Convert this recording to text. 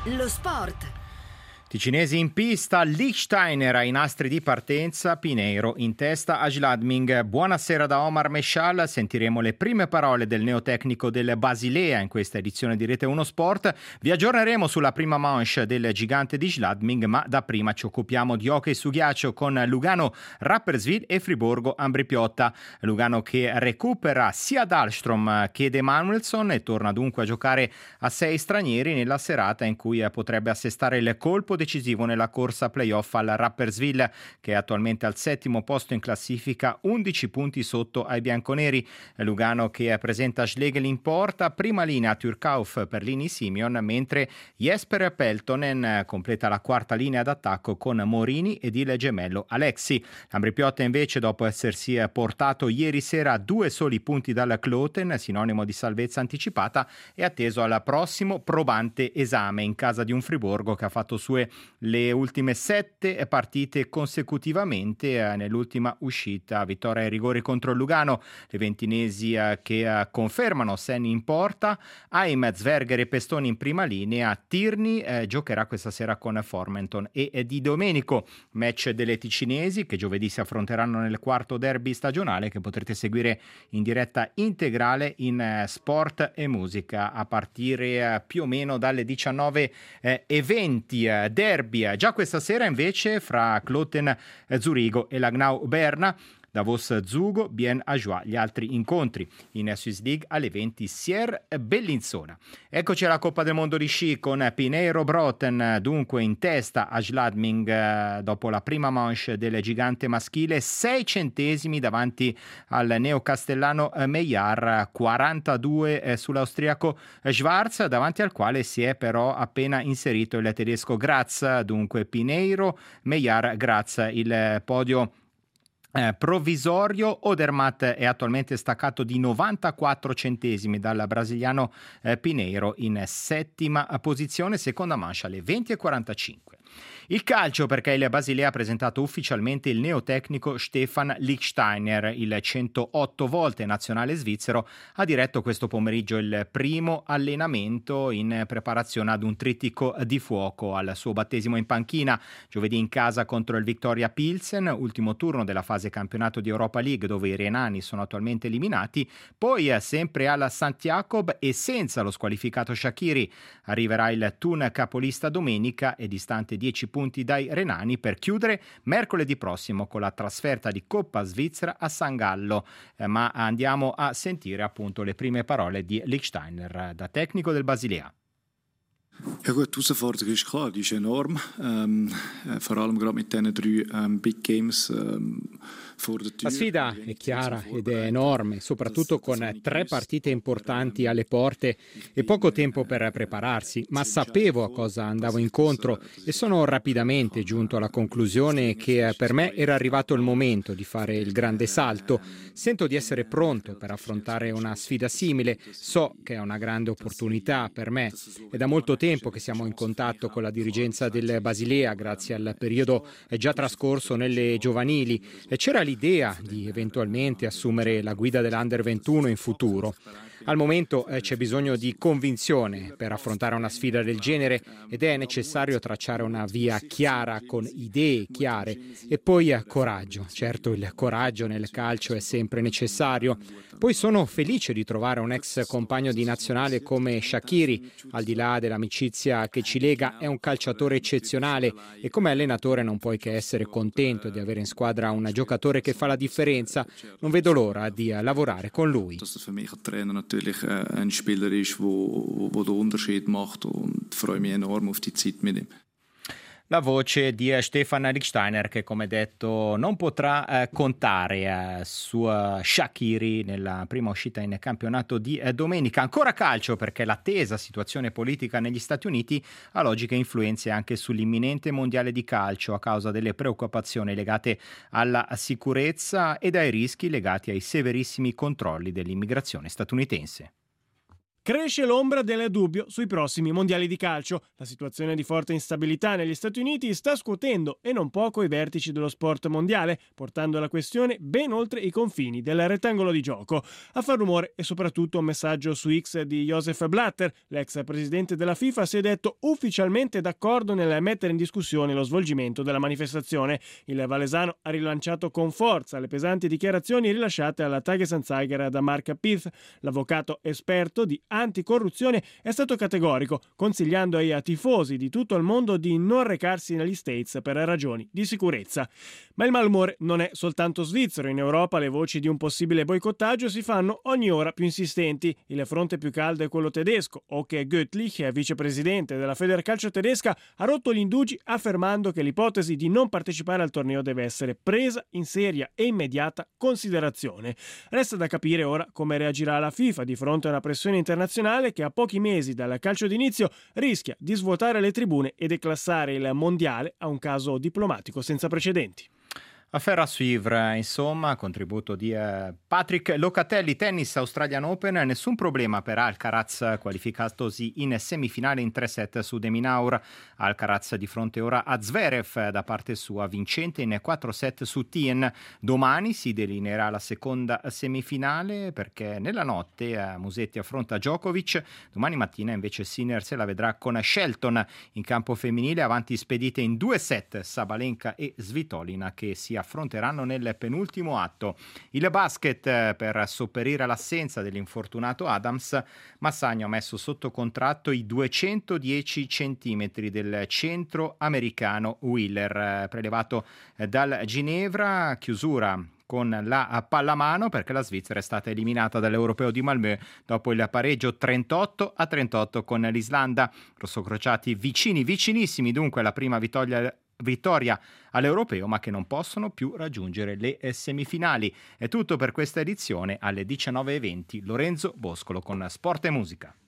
Lo sport. Ticinesi in pista, Lichtsteiner ai nastri di partenza, Pineiro in testa a Schladming. Buonasera da Omar Mescial, sentiremo le prime parole del neotecnico del Basilea in questa edizione di Rete 1 Sport. Vi aggiorneremo sulla prima manche del gigante di Schladming, ma dapprima ci occupiamo di hockey su ghiaccio con Lugano Rapperswil e Friburgo Ambri Piotta. Lugano che recupera sia Dahlstrom che De Manuelson e torna dunque a giocare a 6 stranieri nella serata in cui potrebbe assestare il colpo decisivo nella corsa playoff al Rapperswil, che è attualmente al 7° posto in classifica, 11 punti sotto ai bianconeri. Lugano che presenta Schlegel in porta, prima linea Turkauf per Lini Simeon, mentre Jesper Peltonen completa la quarta linea d'attacco con Morini ed il gemello Alexi. Ambri Piotta invece, dopo essersi portato ieri sera a 2 soli punti dal Kloten, sinonimo di salvezza anticipata, è atteso al prossimo probante esame in casa di un Friburgo che ha fatto sue le ultime 7 partite consecutivamente. Nell'ultima uscita vittoria ai rigori contro il Lugano, le ventinesi che confermano Senni in porta, Haim, Zverger e Pestoni in prima linea. Tierney giocherà questa sera con Formenton e Di Domenico. Match delle ticinesi che giovedì si affronteranno nel quarto derby stagionale, che potrete seguire in diretta integrale in Sport e Musica a partire più o meno dalle 19:20. Derby già questa sera invece fra Kloten Zurigo e Langnau Berna. Davos Zugo, Bien Ajoie, gli altri incontri in Swiss League alle 20 Sier Bellinzona. Eccoci alla Coppa del Mondo di sci con Pineiro Broten dunque in testa a Schladming dopo la prima manche del gigante maschile, 6 centesimi davanti al neocastellano Meillard, 42 sull'austriaco Schwarz, davanti al quale si è però appena inserito il tedesco Graz. Dunque Pineiro, Meillard, Graz il podio provvisorio. Odermatt è attualmente staccato di 94 centesimi dal brasiliano Pineiro in 7ª posizione, seconda manche alle 20:45. Il calcio, perché il Basilea ha presentato ufficialmente il neotecnico Stefan Lichtsteiner, il 108 volte nazionale svizzero, ha diretto questo pomeriggio il primo allenamento in preparazione ad un trittico di fuoco al suo battesimo in panchina. Giovedì in casa contro il Viktoria Pilsen, ultimo turno della fase campionato di Europa League dove i renani sono attualmente eliminati, poi sempre alla St. Jacob e senza lo squalificato Shaqiri arriverà il Thun capolista domenica e distante 10 punti dai renani per chiudere mercoledì prossimo con la trasferta di Coppa Svizzera a San Gallo. Ma andiamo a sentire appunto le prime parole di Lichtsteiner da tecnico del Basilea. Ja gut, die Herausforderung ist klar, die ist enorm. Vor allem gerade mit diesen 3 Big Games vor der Tür. La sfida è chiara ed è enorme, soprattutto con 3 partite importanti alle porte e poco tempo per prepararsi, ma sapevo a cosa andavo incontro e sono rapidamente giunto alla conclusione che per me era arrivato il momento di fare il grande salto. Sento di essere pronto per affrontare una sfida simile, so che è una grande opportunità per me. È da molto tempo che siamo in contatto con la dirigenza del Basilea grazie al periodo già trascorso nelle giovanili e c'era l'idea di eventualmente assumere la guida dell'Under 21 in futuro. Al momento c'è bisogno di convinzione per affrontare una sfida del genere ed è necessario tracciare una via chiara con idee chiare e poi coraggio. Certo, il coraggio nel calcio è sempre necessario. Poi sono felice di trovare un ex compagno di nazionale come Shaqiri. Al di là dell'amicizia che ci lega, è un calciatore eccezionale e come allenatore non puoi che essere contento di avere in squadra un giocatore che fa la differenza. Non vedo l'ora di lavorare con lui. Natürlich ein Spieler ist, wo den Unterschied macht und freue mich enorm auf die Zeit mit ihm. La voce di Stefan Lichtsteiner che, come detto, non potrà contare su Shaqiri nella prima uscita in campionato di domenica. Ancora calcio, perché la tesa situazione politica negli Stati Uniti ha logiche influenze anche sull'imminente mondiale di calcio a causa delle preoccupazioni legate alla sicurezza e ai rischi legati ai severissimi controlli dell'immigrazione statunitense. Cresce l'ombra del dubbio sui prossimi mondiali di calcio. La situazione di forte instabilità negli Stati Uniti sta scuotendo e non poco i vertici dello sport mondiale, portando la questione ben oltre i confini del rettangolo di gioco. A far rumore è soprattutto un messaggio su X di Joseph Blatter. L'ex presidente della FIFA si è detto ufficialmente d'accordo nel mettere in discussione lo svolgimento della manifestazione. Il valesano ha rilanciato con forza le pesanti dichiarazioni rilasciate alla Tagesanzeiger da Mark Pitt. L'avvocato esperto di anticorruzione è stato categorico, consigliando ai tifosi di tutto il mondo di non recarsi negli States per ragioni di sicurezza. Ma il malumore non è soltanto svizzero. In Europa le voci di un possibile boicottaggio si fanno ogni ora più insistenti. Il fronte più caldo è quello tedesco. Oke Göttlich, vicepresidente della Federcalcio tedesca, ha rotto gli indugi affermando che l'ipotesi di non partecipare al torneo deve essere presa in seria e immediata considerazione. Resta da capire ora come reagirà la FIFA di fronte a una pressione internazionale che a pochi mesi dal calcio d'inizio rischia di svuotare le tribune e declassare il mondiale a un caso diplomatico senza precedenti. Affaire à suivre, insomma, contributo di Patrick Locatelli, tennis Australian Open, nessun problema per Alcaraz qualificatosi in semifinale in 3-7 su De Minaur. Alcaraz di fronte ora a Zverev, da parte sua vincente in 4-7 su Thiem. Domani si delineerà la seconda semifinale perché nella notte Musetti affronta Djokovic, domani mattina invece Sinner se la vedrà con Shelton. In campo femminile avanti spedite in 2 set Sabalenka e Svitolina che si affronteranno nel penultimo atto. Il basket, per sopperire all'assenza dell'infortunato Adams, Massagno ha messo sotto contratto i 210 centimetri del centro americano Wheeler, prelevato dal Ginevra. Chiusura con la pallamano perché la Svizzera è stata eliminata dall'Europeo di Malmö dopo il pareggio 38-38 con l'Islanda. Rossocrociati vicinissimi dunque alla prima vittoria all'Europeo, ma che non possono più raggiungere le semifinali. È tutto per questa edizione. Alle 19:20 Lorenzo Boscolo con Sport e Musica.